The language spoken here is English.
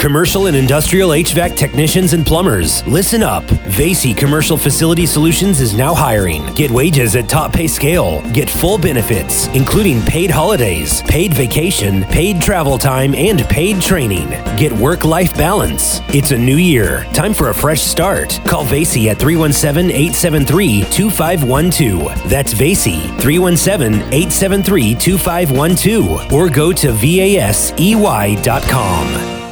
Commercial and industrial HVAC technicians and plumbers, listen up. Vasey Commercial Facility Solutions is now hiring. Get wages at top pay scale. Get full benefits, including paid holidays, paid vacation, paid travel time, and paid training. Get work-life balance. It's a new year. Time for a fresh start. Call Vasey at 317-873-2512. That's Vasey, 317-873-2512. Or go to vasey.com.